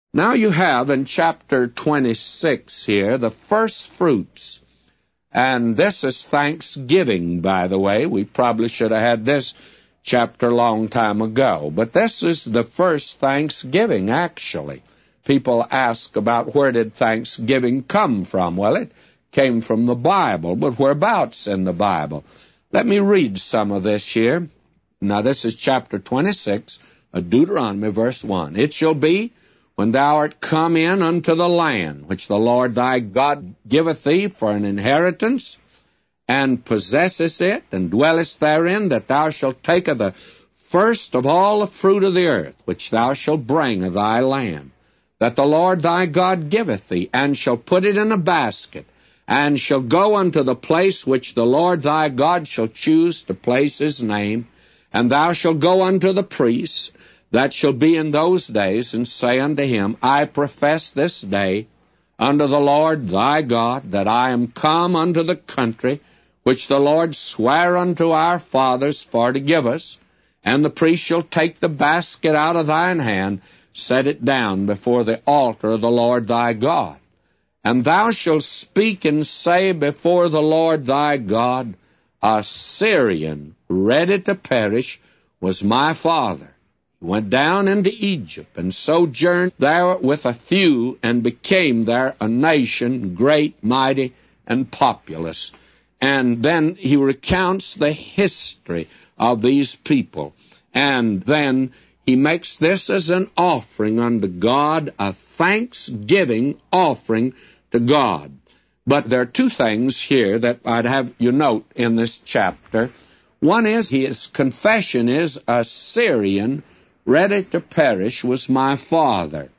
Now you have in chapter 26 here the first fruits. And this is Thanksgiving, by the way. We probably should have had this chapter a long time ago. But this is the first Thanksgiving, actually. People ask about where did Thanksgiving come from. Well, it came from the Bible, but whereabouts in the Bible? Let me read some of this here. Now, this is chapter 26 of Deuteronomy, verse 1. It shall be, when thou art come in unto the land, which the Lord thy God giveth thee for an inheritance, and possessest it, and dwellest therein, that thou shalt take of the first of all the fruit of the earth, which thou shalt bring of thy land, that the Lord thy God giveth thee, and shall put it in a basket, and shall go unto the place which the Lord thy God shall choose to place his name, and thou shalt go unto the priests that shall be in those days, and say unto him, I profess this day unto the Lord thy God, that I am come unto the country which the Lord sware unto our fathers for to give us. And the priest shall take the basket out of thine hand, set it down before the altar of the Lord thy God. And thou shalt speak and say before the Lord thy God, a Syrian ready to perish was my father. He went down into Egypt, and sojourned there with a few, and became there a nation, great, mighty, and populous. And then he recounts the history of these people. And then he makes this as an offering unto God, a thanksgiving offering to God. But there are two things here that I'd have you note in this chapter. One is, his confession is, a Syrian ready to perish was my father.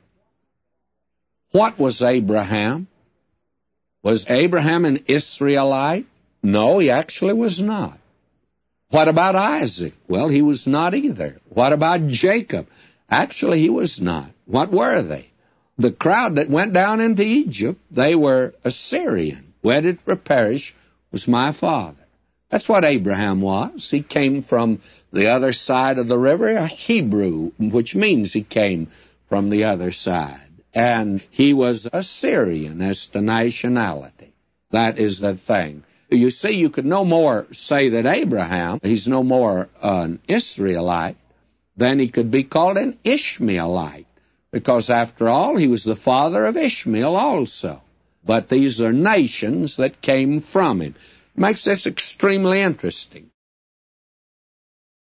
What was Abraham? Was Abraham an Israelite? No, he actually was not. What about Isaac? Well, he was not either. What about Jacob? Actually, he was not. What were they? The crowd that went down into Egypt, they were Assyrian. Ready to perish was my father. That's what Abraham was. He came from the other side of the river, a Hebrew, which means he came from the other side. And he was Assyrian as to nationality. That is the thing. You see, you could no more say that Abraham, he's no more an Israelite than he could be called an Ishmaelite, because after all, he was the father of Ishmael also. But these are nations that came from him. Makes this extremely interesting.